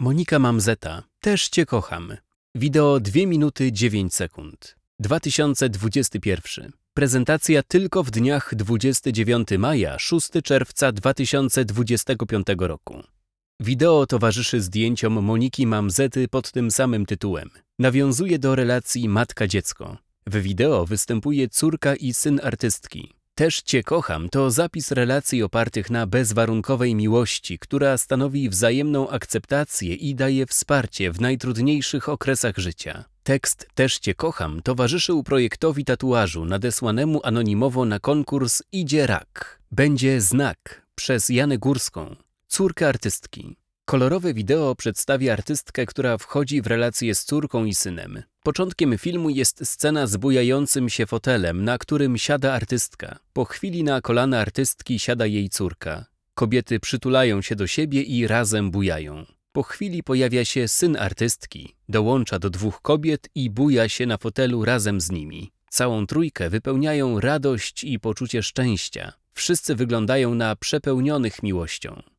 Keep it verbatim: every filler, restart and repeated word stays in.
Monika Mamzeta. Też Cię kocham. Wideo dwie minuty dziewięć sekund. dwa tysiące dwudziesty pierwszy. Prezentacja tylko w dniach dwudziestego dziewiątego maja do szóstego czerwca dwa tysiące dwudziestego piątego roku. Wideo towarzyszy zdjęciom Moniki Mamzety pod tym samym tytułem. Nawiązuje do relacji matka-dziecko. W wideo występuje córka i syn artystki. Też Cię kocham to zapis relacji opartych na bezwarunkowej miłości, która stanowi wzajemną akceptację i daje wsparcie w najtrudniejszych okresach życia. Tekst Też Cię kocham towarzyszył projektowi tatuażu nadesłanemu anonimowo na konkurs Idzie rak. Będzie znak przez Janę Górską, córkę artystki. Kolorowe wideo przedstawia artystkę, która wchodzi w relację z córką i synem. Początkiem filmu jest scena z bujającym się fotelem, na którym siada artystka. Po chwili na kolana artystki siada jej córka. Kobiety przytulają się do siebie i razem bujają. Po chwili pojawia się syn artystki, dołącza do dwóch kobiet i buja się na fotelu razem z nimi. Całą trójkę wypełniają radość i poczucie szczęścia. Wszyscy wyglądają na przepełnionych miłością.